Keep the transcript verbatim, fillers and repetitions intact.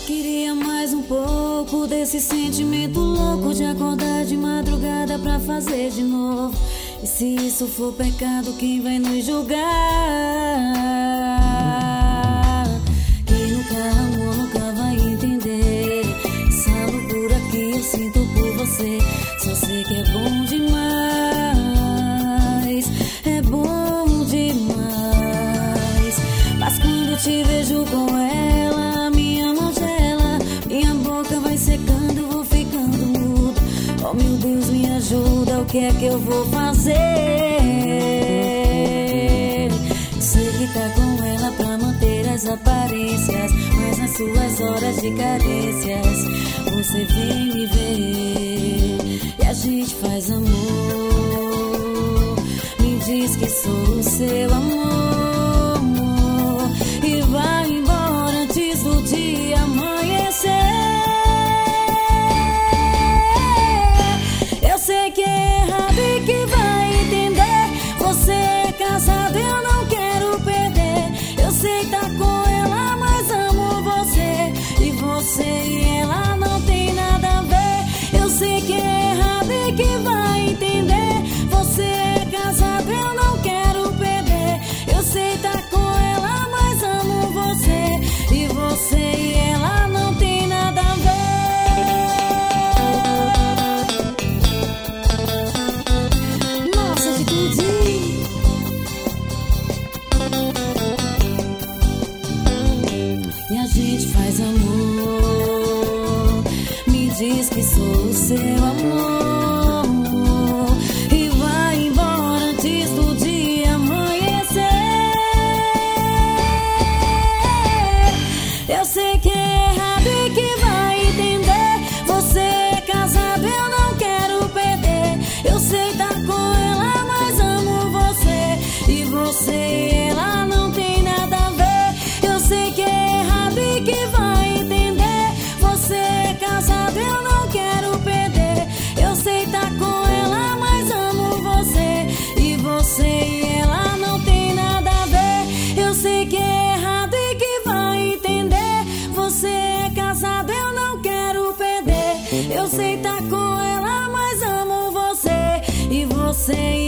Queria mais um pouco desse sentimento louco de acordar de madrugada pra fazer de novo. E se isso for pecado, quem vai nos julgar? Quem nunca amou nunca vai entender essa loucura que eu sinto por você. Só sei que é bom demais, é bom demais. Mas quando eu te vejo com ela, minha mão gela, minha boca vai secando, eu vou ficando mudo. Oh meu Deus, me ajuda, o que é que eu vou fazer? Sei que tá com ela pra manter as aparências, mas nas suas horas de carências você vem me ver e a gente faz amor. Me diz que sou o seu amor e vai embora antes do dia amanhecer. Eu sei que é errado e que vai entender. Você é casado, eu não quero perder. Eu sei tá com ela, mas amo você. E você e ela não tem nada a ver. Eu sei que é errado e que vai entender. Você é casado, eu não quero perder. Eu sei tá com ela, mas amo você. E você e ela não tem nada a ver. Nossa, atitude. E a gente faz amor. Me diz que sou o seu amor e vai embora antes do dia amanhecer. Eu sei que é errado e que vai entender. Você é casado, eu não quero perder. Eu sei tá com ela, mas amo você. E você e ela não tem nada a ver. Eu sei que é errado e que vai entender. Você é casado, eu não quero perder. Eu sei tá com ela, mas amo você. E você e ela não tem nada a ver. Eu sei que é errado e que vai entender. Você é casado, eu não quero perder. Eu sei tá com ela, mas amo você. E você